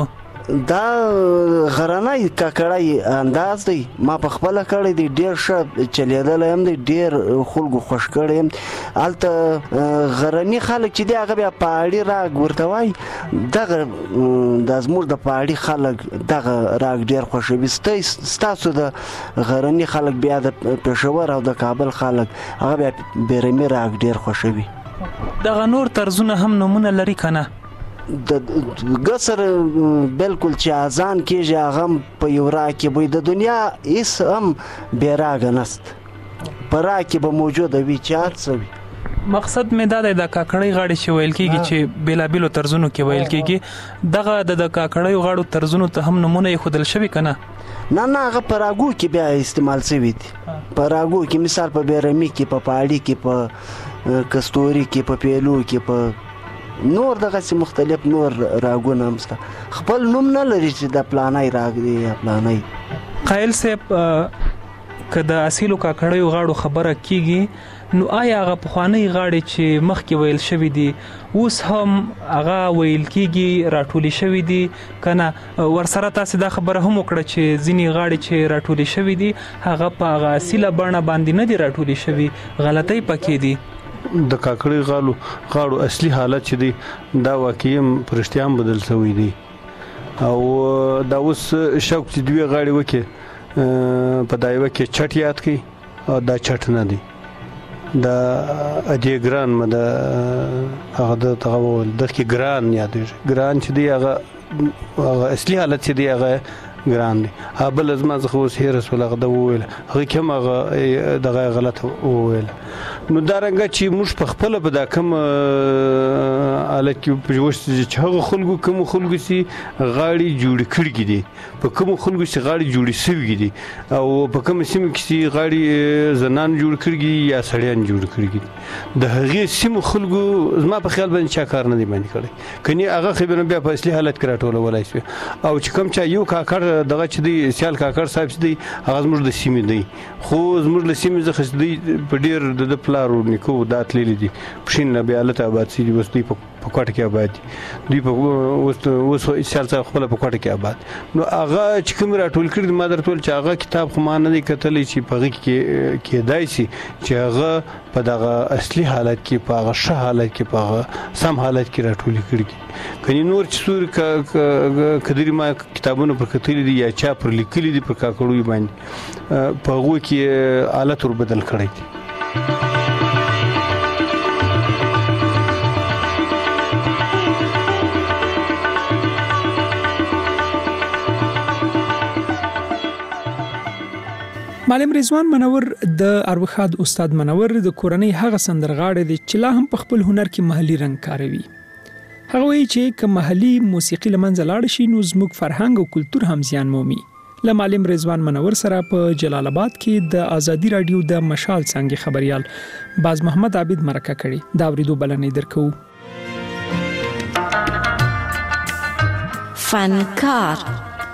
دا غرانای کاکړای انداز دی ما په خپل کړی دی ډیر ښه چلیدل هم دی ډیر خلکو خوش کړی الته غرانی خلک چې دی هغه بیا پاړی راګ ورته وای دغه د زموږ د پاړی خلک دغه راګ ډیر خوشوي ستاسو د غرانی خلک بیا د پېښور او د کابل خلک هغه بیا بیرمی راګ ډیر خوشوي
دغه نور طرزونه هم نمونه لري کنه
د قصر بالکل چې اذان کېږي هغه په یو را کې وي د دنیا هیڅ هم بې راګه نست په را کې به موجوده وي چې هر څه وي
مقصد مې دا دی د کاکړۍ غاړې چې ویل کېږي چې بېلابېلو طرزونو کې ویل کېږي دغه د کاکړیو غاړو طرزونو ته هم نمونه ایښودل شوي که نه
نه هغه په راګو کې بیا استعمال شوي دي په راګو کې مثال په بیرمي کې په پاړي کې په کستوري کې په پیلو کې په نور دغه مختلف نور راګونه هم شته خپل نوم نه لري چې د پلانای راګ دی یا پلانای
قایل صاحب که د اصیلو کاکړیو غاړو خبره کیږي نو آیا هغه پخوانی غاړې چې مخکې ویل شوي دي اوس هم هغه ویل کیږي راټولې شوي دي کنه ورسره تاسو دا خبره هم وکړه چې ځینې غاړې چې راټولې شوي دي هغه په هغه اصیله بڼه باندې نه دي راټولې شوي غلطۍ پکې دي
د کاکړۍ غاړو اصلي حالت چې دی دا واقعي پرشتیا هم بدل شوی دی او دا اوس شوق چې دوی غاړې وکړي په دا یوه کې چټ یاد کړي او دا چټ نه دی دا اجې ګران مده هغه د هغه وویل دغه ګران یادېږي ګران چې دی هغه اصلي حالت چې دی هغه ګران دی بل زما څخه اوس هېره شول هغه د وویل هغې کې هم هغه دغه غلطه وویل نو دا رنګه چې موږ په خپله په دا کوم حالت کې په جوش چې هغه خلکو کومو خلکو چې غاړې جوړې کړي دي په کومو خلکو چې غاړې جوړې شوي دي او په کومو سیمو کې چې غاړې زنان جوړ کړي دي یا سړیان جوړ کړي دي د هغې سیمو خلکو زما په خیال باندې چا کار نه دی باندې کړی کنې هغه خو به بیا په اصلي حالت کې راټولولی شوی او چې کوم چا یو کاکړ دغه چې دی سیال کاکړ صاحب چې دی هغه زموږ د سیمې دی خو زموږ له سیمې څخه چې دی په ډېر د پلار او نیکو دا تللی دي پښین نه بیا هلته آباد شوي دي اوس دوی په کوټه کې آباد دي دوی په اوس سیال صاحب خپله په کوټه کې آباد نو هغه چې کوم راټول کړي دي ما درته ویل چې هغه کتاب خو ما نه دی کتلی چې په هغې کې کیدای شي چې هغه په دغه اصلي حالت کې په هغه ښه حالت کې په هغه سم حالت کې راټولې کړي دي کنې نور چې څور کدرې ما کتابونه پر کتلي دي یا چا پر لیکلي دي پر کاکړیو باندې په هغو کې حالت ور بدل کړی دی
معلم رضوان منور د اروخاد استاد منور د کورنۍ هغه سندرغاړي دي چې لا هم په خپل هنر کې محلي رنگ کاروي هغه وایي چې که محلي موسیقي لمنځه لاړ شي نو زموږ فرهنګ او کلتور هم زیان مومي له معلم رضوان منور سره په جلال آباد کې د ازادي رادیو د مشال څنګه خبريال باز محمد عابد مرکه کړي دا ورېدو بلنې درکو
فنکار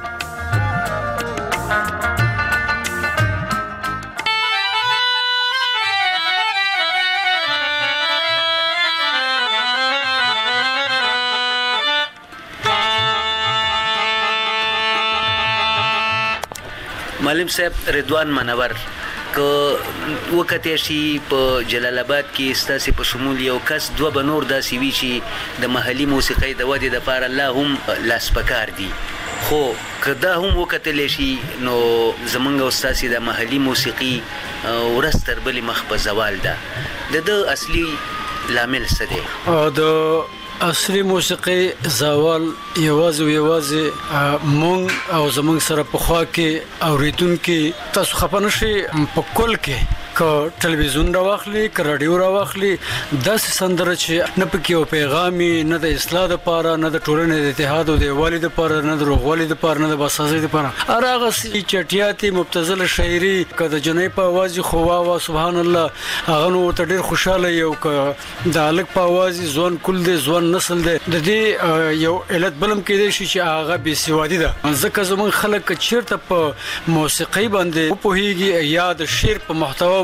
معلم صاحب رضوان منور که وکته شي په جلال آباد کې ستاسو په شمول یو کس دوه بنور داسې وی چې د محلي موسیقۍ د ودې لپاره الله هم لاس پکار دي خو کدا هم وکتل شي نو زمونږ استاد د محلي موسیقي ورستر بل مخ په زوال ده د اصلي لامل څه دی
د اصلي موسیقي زوال یوازې مونږ او زمونږ سره په خوا کې اوریدونکو تاسو خپنه شي په کل کې که ټلویزیون راوخلی که رادیو راوخلی داسې سندره چې نه پکې یو پیغامي نه د اصلاح دپاره نه د ټولنې د اتحاد او د یووالي دپاره نه د روغوالي دپاره نه د باسازۍ دپاره هغسې چټیاتې مبتذله شاعري که د جنۍ په اواز خو واوه سبحان الله هغه نو ورته ډېر خوشحاله یو که د هلک په اواز ځوان کل دی ځوان نسل دی د دې یو علت بل هم کېدای شي چې هغه بېسوادي ده ځکه زموږ خلک که چېرته په موسیقۍ باندې وپوهېږي یا د شعر په محتوا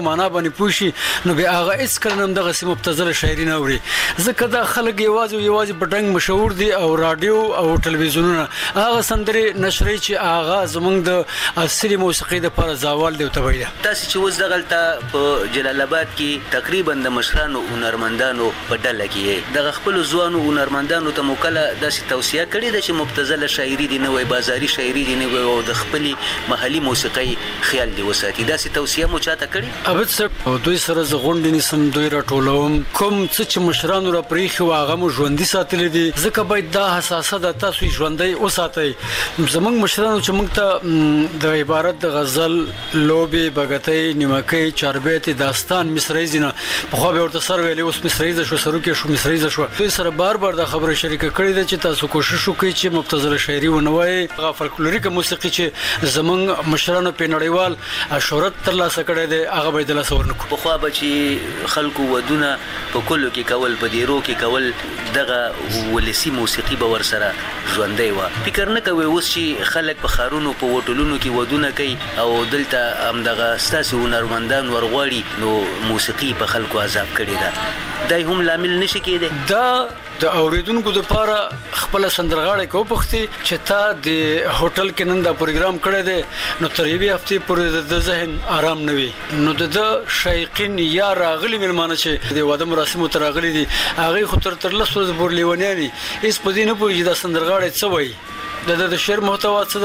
معنا باندې پوښي نو به هغه اس کله هم دغه مبتذل شاعري نه اوري ځکه دا خلک یوازې پټنګ مشهور دي او رادیو او ټلویزیونونه هغه سندري نشري چې هغه زمونږ د اصلي موسیقي د پر زوال دی توبې ده
تاسو چې وز دغلطه په جلال آباد کې تقریبا د مشرانو هنرمندانو په ډله کې د خپل ځوانو هنرمندانو ته موکله د توصيه کړې ده چې مبتذل شاعري دي نه وي بازاري شاعري دي نه وي او د خپل محلي موسیقي خیال دی وساتي دا توصيه مو چاته کړې
ابد سر دوی سره زغونډ نسم دوی راټولوم کوم څه چې مشرانو را پریخي واغه مو ژوندۍ ساتل دي ځکه باید دا حساسه د تاسو ژوندۍ وساتئ زمونږ مشرانو چې موږ ته د عبارت د غزل لوبي بغتۍ نیمکۍ چاربیت داستان مصریزنه په خو به ورته سر ویلې اوس مصریزه شو سرو کې شو مصریزه شو دوی سره بار د خبره شریکه کړې ده چې تاسو کوشش وکړئ چې مبتذل شاعري ونوي غ فولکلوریک موسیقي چې زمونږ مشرانو په نړیوال شهرت ترلاسه کړې ده هغه به د لاس ورنکو
په خو به چې خلکو ودونه په کلو کې کول په دیرو کې کول دغه ولسی موسیقي به ور سره ژوندۍ و فکر نه کوي اوس چې خلک په خارونو په وټلونو کې ودونه کوي او دلته هم دغه ستاسو هنرمندان ورغواړي نو موسیقي په خلکو عذاب کړي ده دای هم لامل نشي کېده
دا د اوریدونکو د پاره خپل سندرغاړي کو پختي چې تا د هوټل کې نن دا پروګرام کړی دی نو تر یوې هفتې پورې د ذهن آرام نه وي نو د شایقین یا راغلي ملمانه چې د واده مراسمو تر راغلي دي هغه خو تر لس ورځې پورې لیونیاني هیڅ په دې نه پوهېږي دا سندرغاړی څه وایي د شعر محتوا څه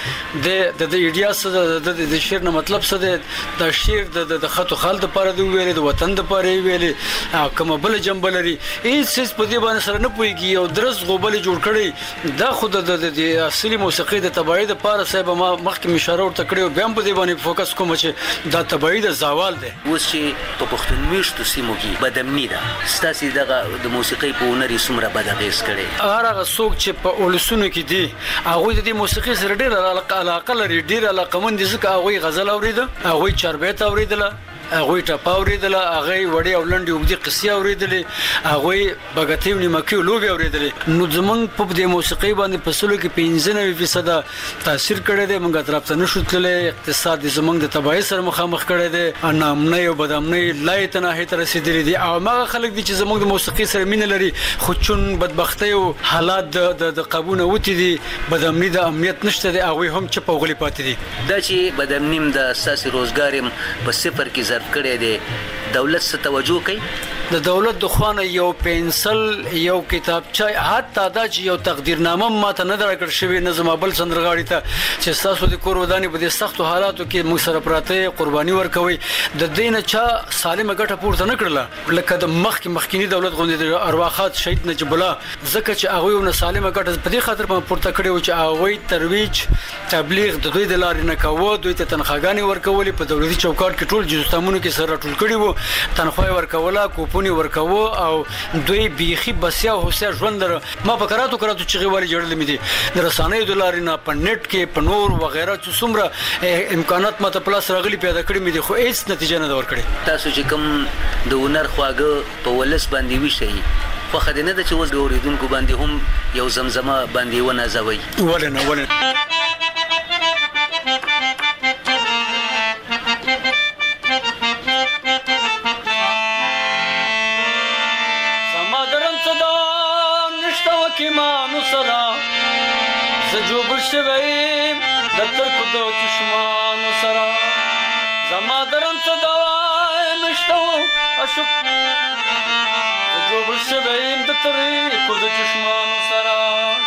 ده د ایډیا څه ده د شعر نه مطلب څه ده د شعر د خط او خال د پاره دی ویلې د وطن د پاره ویلې کوم بل جنبل لري هیڅ په دې باندې سره نه پويږي او درس غوبل جوړ کړي دا خود د اصلي موسیقي د تبعید د پاره صاحب ما مخکې اشاره ورته کړو بیا په دې باندې فوکس کوم چې دا تبعید زوال ده
اوس چې په پښتونمیشتو سیمو کې بدامنی ده ستاسي دغه د موسیقي په هنري سمره بدغیس کړي
هغه څوک چې په اولسونو کې دي هغه د دې موسیقي سره ډېر علاقه لري ډېر علاقمند دي ځکه هغه غزل اوریده هغه چاربیت اوریدله هغه ټاپا اوریدله هغه وړي او لنډي وګړي قصې اوریدلې هغه بغتۍ نیمکۍ لوبي اوریدلې نو زمونږ په دې موسیقي باندې په سلو کې 95% تاثیر کړی دی موږ طرف ته نشو تللی اقتصاد زمونږ د تبعی سره مخامخ کړی دی نامنه او بدامنه لای تنه ته رسیدلی دي او هغه خلک دي چې زمونږ د موسیقي سره مینه لري خو چون بدبختی او حالات د قابونه وتی دي بدامنی د امنیت نشته دی هغه هم چپ غلي پاتې دي
دا چې بدامنیم د اساسي روزګارم په صفر کې ضرب کړی دی دولت څه توجه کوي
د دولت د خوانه یو پنسل یو کتابچه حتی دا چې یو تقدیرنامه ماته نه درکړ شوی نظم بل سندرغاړي ته چې تاسو د کور ودانې په دې سختو حالاتو کې موږ سره پراته قرباني ورکوي د دینه چا سالمه ګټه پورته نه کړله لکه د مخکینی دولت غوندې د ارواحات شهید نجبلا ځکه چې هغه یو سالمه ګټه په دې خاطر پورته کړی و چې هغه ترویج تبلیغ د دوی د لارې نه کوو دوی ته تنخواګانې ورکولې په دولتي چوکاټ کې ټول جزستامونو کې سره ټول کړي وو تنخواه ورکوله کوپونی ورکوو او دوی بیخي بسیا هوسیا ژوند لري ما په کراتو چې غوړي جوړل مې دي د رسانې دلارې نه په نت کې په نور وغیرہ چې څومره امکانات ماته پلاس راغلي پیدا کړی مې دي خو هیڅ نتیجه نه ورکړي
تاسو چې کوم د هنر خواږه په ولس باندې وشي خو خدای نه د چې وز اوریدونکو باندې هم یو زمزمه باندې ونازوي
ولنه
کیمانو سرا زجوب شویم د ترکو د چشمانو سرا زما درم صدای نشتو اشک زجوب شویم د ترکو د چشمانو سرا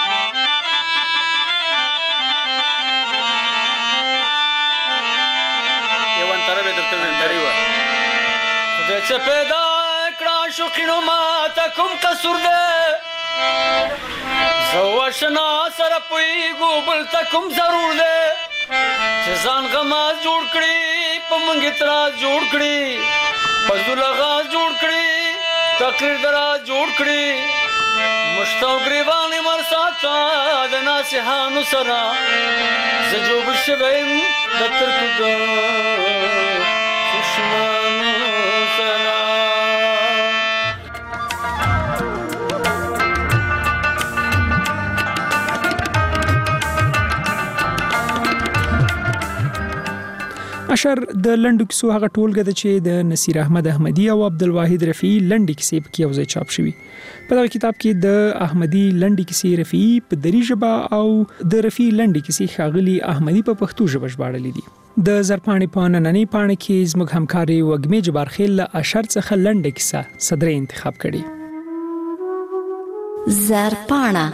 یوان طرف درته وندري و
خدای چې پیدا کړه شوقینو ما تا کوم قصور ده زواشنا سره پویګو بل تکم ضرور ده چې ځان غما جوړ کړی په منګ اعتراض جوړ کړی پزول غاز جوړ کړی تقریر درا جوړ کړی مشتاق گریوان مرساتا د ناسهانو سره زجوب شویم د ترکو دشمنو سره
اشر د لنډو کیسو هغه ټولګه ده چې د نصیر احمد احمدی او عبدالواحد رفیعي لنډې کیسې پکې یو ځای چاپ شوي. په دغه کتاب کې د احمدی لنډې کیسې رفیعي په دري ژبه او د رفیعي لنډې کیسې ښاغلي احمدی په پښتو ژبه ژباړلې دي. د زرپاڼې په نننۍ پاڼه کې زموږ همکارې وږمې جبارخیل له اشر څخه لنډه کیسه صدرې انتخاب کړې.
زرپاڼه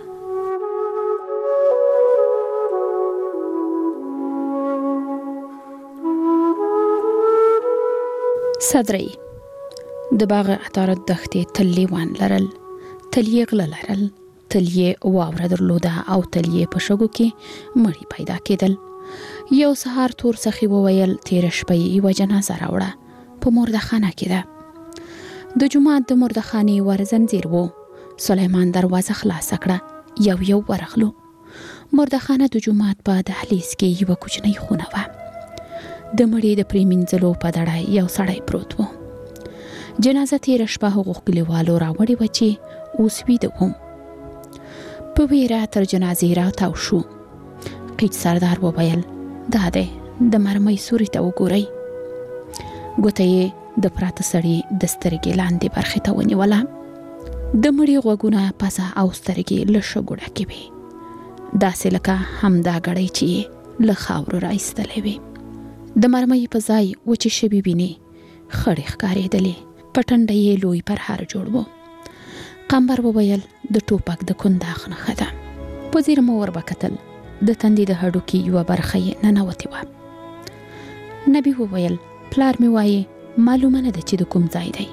صدرې د باغ عطارد دښتې تل لیوان لرل، تل یې غله لرل، تل یې واوره درلوده او تل یې په شګو کې مړي پیدا کېدل. یو سهار تور سخي وویل تیره شپه یوه جنازه راوړه، په مردخانه کې ده. د جومات د مردخانې ور زنځیر و. سلیمان دروازه خلاصه کړه، یو ورغلو. مردخانه د جومات په دهلیز کې یوه کوچنۍ خونه وه. د مړي د پریمینځلو په دړه یو سړی پروت و. جنازه تیره شپه هغو کلیوالو راوړې وه چې اوس ویده و. په ویره تر جنازې راتاو شو. قیچ سردار وویل دا دی، د مرمۍ سوري ته وګورئ. ګوته یې د پراته سړي د سترګې لاندې برخې ته ونیوله. د مړي غوږونه، پزه او سترګې له شګو ډکې وې، داسې لکه همدا ګړۍ چې یې له خاورو راایستلې وې. د مرمۍ په ځای وچې شوي وینې خړې ښکارېدلې. په ټنډه یې لوی پرهار جوړ و. قمبر وویل د ټوپک د کنداغ نښه ده. په ځیر مو ور وکتل، د تندي د هډوکي یوه برخه یې ننوتې وه. نبي وویل پلار مې وایي معلومه نه ده چې د کوم ځای دی.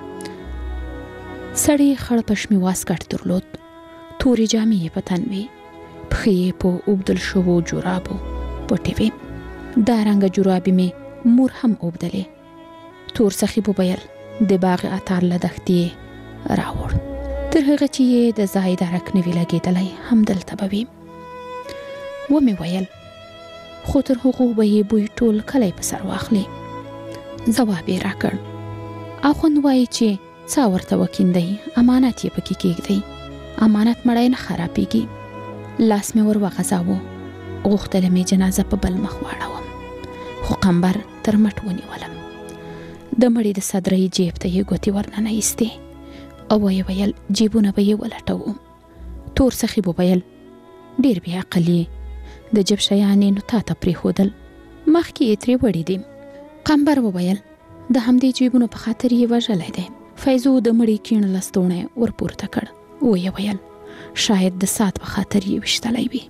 سړی خړ پشمي واسکټ درلود، تورې جامې یې په تن وې، پښې یې په اوبدل شوو جورابو پټې وې. دا رنګه جورابې مې مور هم اوبدلې. تور سخي وویل د باغ عطار له دښتې راوړ، تر هغه چې یې د ځای درک نه وي لګېدلی همدلته به وي. ومې ویل خو تر هغو به یې بوی ټول کلی په سر واخلي. ځواب یې راکړ اخوند وایي چې څا ورته وکیندئ، امانت یې پکې کېږدئ، امانت مړی نه خرابېږي. لاس مې ور وغځاوه، غوښتله مې جنازه په بل مخ واړوم، خو قمبر تر مټ ونیولم. د مړي د صدرۍ جیب ته یې ګوتې ورننه ایستې او ویې ویل جیبونه به یې ولټوو. تور سخي وویل ډېر بې عقل یې، د جیب شیانې نو تا ته پرېښودل، مخکې یې ترې وړي دي. قمبر وویل د همدې جیبونو په خاطر یې وژلی دی. فیضو د مړي کیڼ لستوڼی ورپورته کړ. ویې ویل شاید د سات په خاطر یې ویشتلی وي.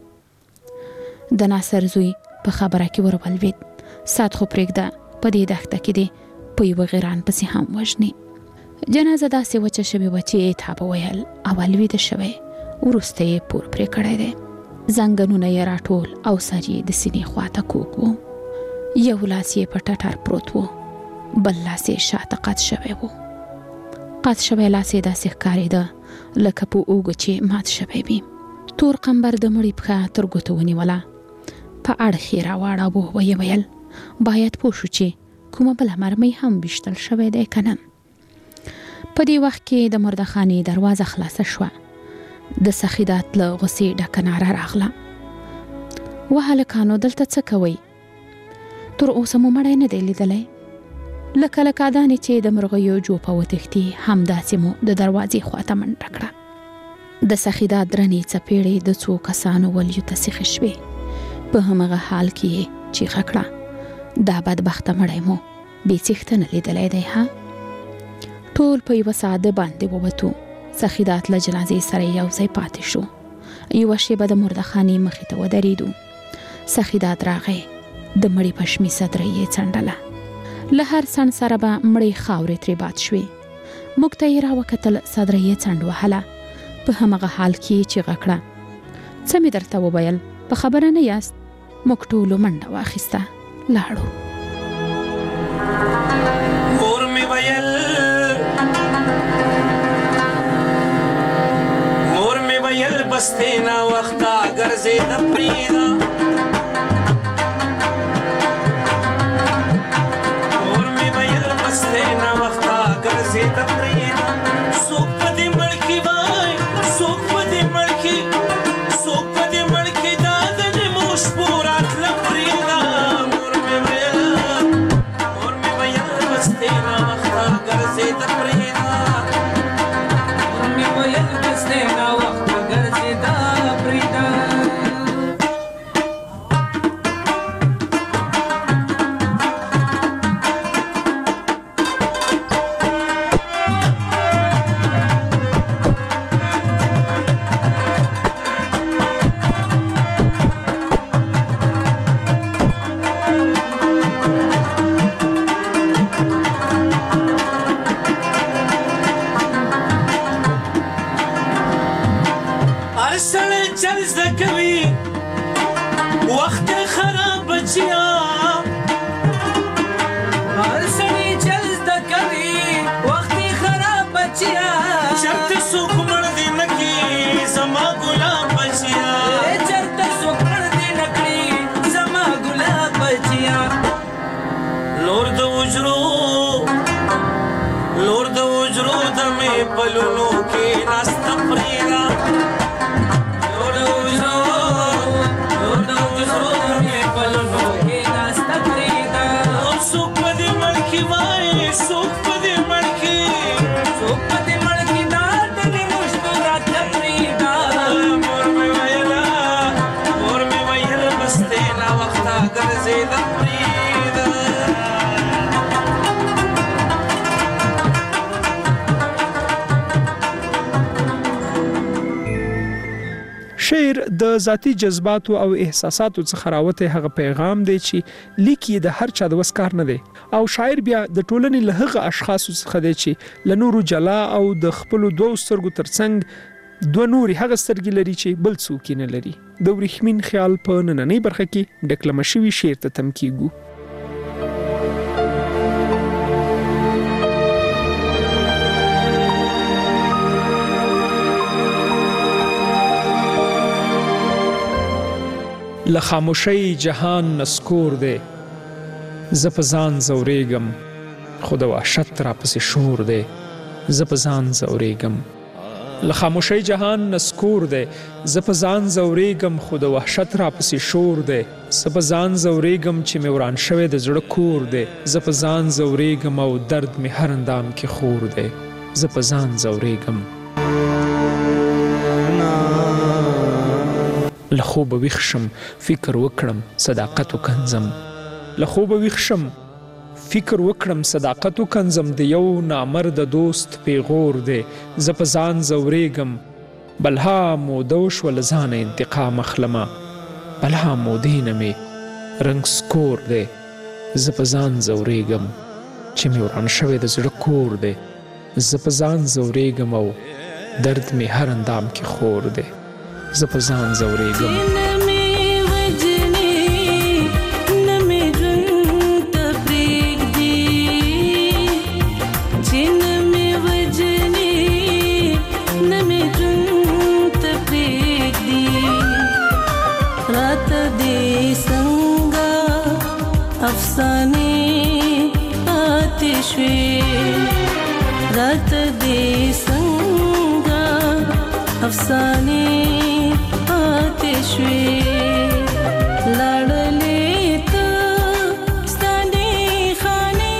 د ناصر زوی په خبره کې ورولوید. سات خو پرېږده، په دې دښته کې دی په یوه غیران پسې هم وژني. جنازه داسې وچه شوې وه چې تا به ویل اول ویده شوی، وروسته یې پور پرې کړی دی. زنګنونه یې راټول او سر یې د سینې خواته کوږ و. یو لاس یې په ټټر پروت و، بل لاس یې شاته قات شوی و. قات شوی لاس یې داسې ښکارېده لکه په اوږو چې مات شوی وي. تور قمبر د مړي پښه تر ګوتو ونیوله، په اړخ یې راواړاوه. ویې ویل باید پوه شو چې کومه بله مرمۍ هم ویشتل شوی دی که نه. په دې وخت کې د مردخانې دروازه خلاصه شوه. د سخیدات له غصې ډکه ناره راغله وهلکانو دلته څه کوئ؟ تر اوسه مو مړی نه دی لیدلی؟ لکه لکادانې چې د مرغیو جوپه وتښتي همداسې مو د دروازې خواته منډه کړه. د سخیدات درنې څپېړې د څو کسانو ولیو ته سیخې شوې. په همغه حال کې یې چیغه کړه دا بدبخته مړی مو بې څښته نه لیدلی دی ها؟ ټول په یوه ساده باندې ووتو. سخیدات له جنازې سره یو ځای پاتې شو. یوه شیبه د مردخانې مخې ته ودرېدو. سخیدات راغی، د مړي پشمي صدرۍ یې څنډله. له هر څڼ سره به مړې خاورې ترې باد شوې. موږ ته یې راوکتل، صدرۍ یې څنډ وهله. په همغه حال کې یې چیغه کړه څه مې درته وویل، په خبره نه یاست؟ موږ ټولو منډه واخیسته، لاړو.
مور مې ویل بس دی ناوخته ګرځېده پرېږده. مور مې ویل بس دی ناوخته ګرځېده پرېږده. څوک په دې مړ کې وای، څوک په دې مړ کې، څوک په دې مړ کې دا د نیمو شپو راتله پرېږده. مور مې ویل هر سړی چل زده کوي وخت خراب بچیا
هر سړی چل زده کوي وخت خراب بچیا
چرته څوک مړ دې نه کړي زما ګلاب بچیا
چرته څوک مړ دې نه کړي زما ګلاب بچیا
لور د وجرو د مې پلونو کې ناسته پرېږده
لور د وجرو د مې پلونو کې ناسته پرېږده
څوک په دې مړ کې وایي څوک په دې مړ کې
دا دې مشکل راته پرېږده
مور مې ویله بس دې ناوخته ګرځېده پرېږده
شعر د ذاتی جذباتو او احساساتو څخه راوته هغه پیغام دی چې لیکي د هر چا د وس کار نه دی او شاعر بیا د ټولنې له هغه اشخاصو څخه دی چې له نورو جلا او د خپل دوه سترګو ترڅنګ دوه نوري هغه سترګې لري چې بل څوک نه لري د ورېښمین خیال په نننۍ برخه کې ډکلمه شوي شعر ته تم کیږو لخاموشی جهان نسکور دی زپزان زوریګم خود وحشت را پس شور دی زپزان زوریګم لخاموشی جهان نسکور دی زپزان زوریګم خود وحشت را پس شور دی زپزان زوریګم چې مې وران شوی د زړه کور دی زپزان زوریګم او درد مې هر اندام کې خور دی زپزان زوریګم له خوبه ویښ شم فکر وکړم صداقت وکنځم له خوبه ویښ شم فکر وکړم صداقت وکنځم د یو نامرده دوست پیغور دی زه په ځان ځورېږم بلها موده وشوه له ځانه انتقام اخلمه بلها مودې نه مې رنګ سکور دی زه په ځان ځورېږم چې مې وران شوی د زړه کور دی زه په ځان ځورېږم او درد مې هر اندام کې خور دی زه په ځان ځورېږم
افسانې پاتې شوې رات دې څنګه افسانې پاتې شوې لړلې ته ستانې خانې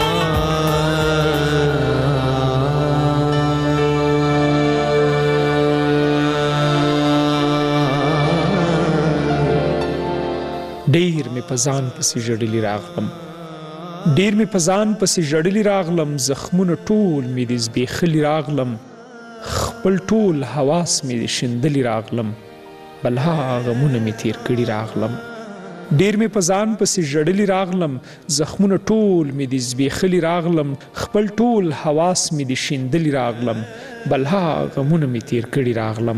ډېر مې په ځان پسې ژړلي راغلم ډېر مې په ځان پسې ژړلي راغلم زخمونه ټول مې دې زبېښلي راغلم خپل ټول حواس مې دې شیندلي راغلم بلها غمونه مې تیر کړي راغلم ډېر مې په ځان پسې ژړلي راغلم زخمونه ټول مې دې زبېښلي راغلم خپل ټول حواس مې دې شیندلي راغلم بلها غمونه مې تیر کړي راغلم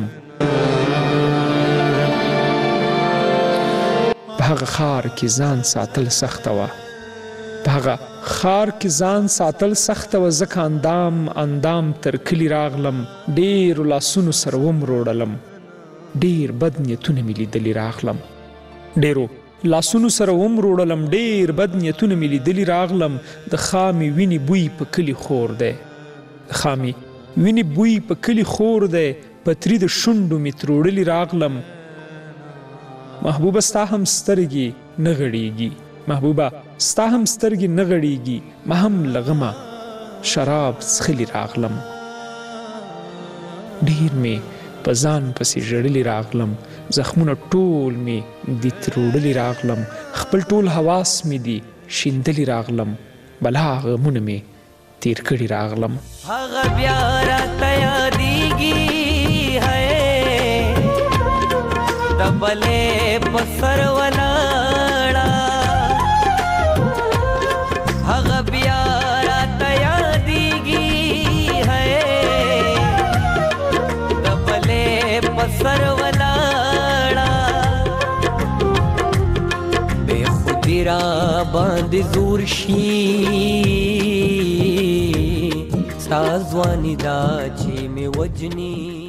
په هغه ښار کې ځان ساتل سخته وه په هغه ښار کې ځان ساتل سخته وه ځکه اندام تر کلي راغلم ډېرو لاسونو سره ومروړلم ډېر بد نیتونه مې لیدلي راغلم ډېرو لاسونو سره ومروړلم ډېر بد نیتونه مې لیدلي راغلم د خامې وینې بوی په کلي خور دی د خامې وینې بوی په کلي خور دی پتري د شونډو مې تروړلي راغلم محبوبه ستا هم سترګې نه غړېږي محبوبه ستا هم سترګې نه غړېږي ما هم له غمه شراب څښلي راغلم ډېر مې په ځان پسې ژړلي راغلم زخمونه ټول مې دي تروړلي راغلم خپل ټول حواس مې دي شیندلي راغلم بلا غمونه مې تیر کړي راغلم
هغه بیا راته یادېږي دبلې په سر ولاړه هغه بیا راته یادېږي دبلې په سر باندې زور شي ستا ځواني دا چې مې وجني